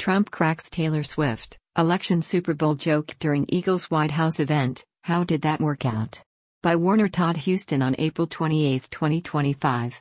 Trump cracks Taylor Swift, election Super Bowl joke during Eagles White House event. How did that work out? By Warner Todd Huston on April 28, 2025.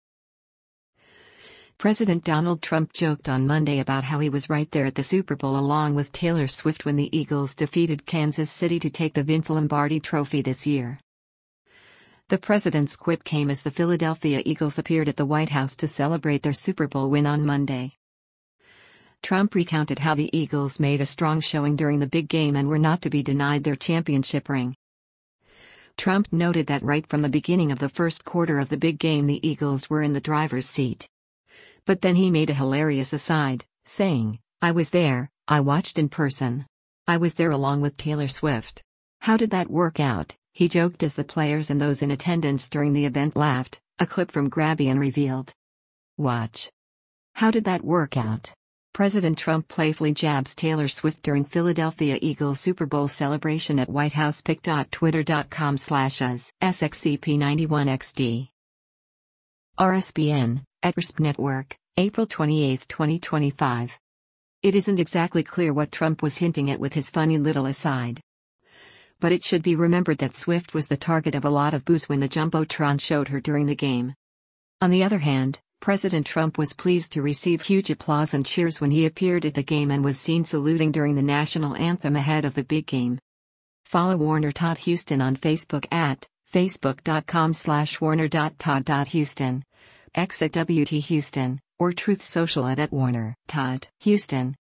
President Donald Trump joked on Monday about how he was right there at the Super Bowl along with Taylor Swift when the Eagles defeated Kansas City to take the Vince Lombardi Trophy this year. The president's quip came as the Philadelphia Eagles appeared at the White House to celebrate their Super Bowl win on Monday. Trump recounted how the Eagles made a strong showing during the big game and were not to be denied their championship ring. Trump noted that right from the beginning of the first quarter of the big game the Eagles were in the driver's seat. But then he made a hilarious aside, saying, "I was there, I watched in person. I was there along with Taylor Swift. How did that work out?" he joked as the players and those in attendance during the event laughed, a clip from Grabien revealed. Watch. How did that work out? President Trump playfully jabs Taylor Swift during Philadelphia Eagles Super Bowl celebration at whitehousepic.twitter.com/us SXCP91XD. RSBN, ETRSP Network, April 28, 2025. It isn't exactly clear what Trump was hinting at with his funny little aside. But it should be remembered that Swift was the target of a lot of boos when the Jumbotron showed her during the game. On the other hand, President Trump was pleased to receive huge applause and cheers when he appeared at the game and was seen saluting during the national anthem ahead of the big game. Follow Warner Todd Huston on Facebook at facebook.com/warner.todd.huston, X at WT Huston, or Truth Social at @Warner Todd Huston.